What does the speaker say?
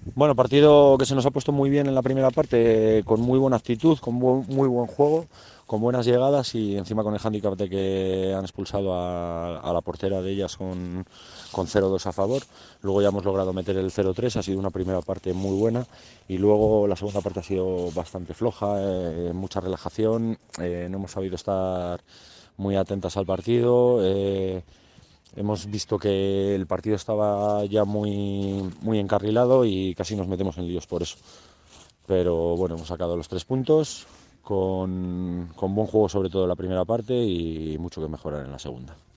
Bueno, partido que se nos ha puesto muy bien en la primera parte, con muy buena actitud, con muy buen juego, con buenas llegadas y encima con el hándicap de que han expulsado a la portera de ellas con 0-2 a favor. Luego ya hemos logrado meter el 0-3, ha sido una primera parte muy buena y luego la segunda parte ha sido bastante floja, mucha relajación, no hemos sabido estar muy atentas al partido. Hemos visto que el partido estaba ya muy encarrilado y casi nos metemos en líos por eso. Pero bueno, hemos sacado los 3 puntos con buen juego sobre todo en la primera parte y mucho que mejorar en la segunda.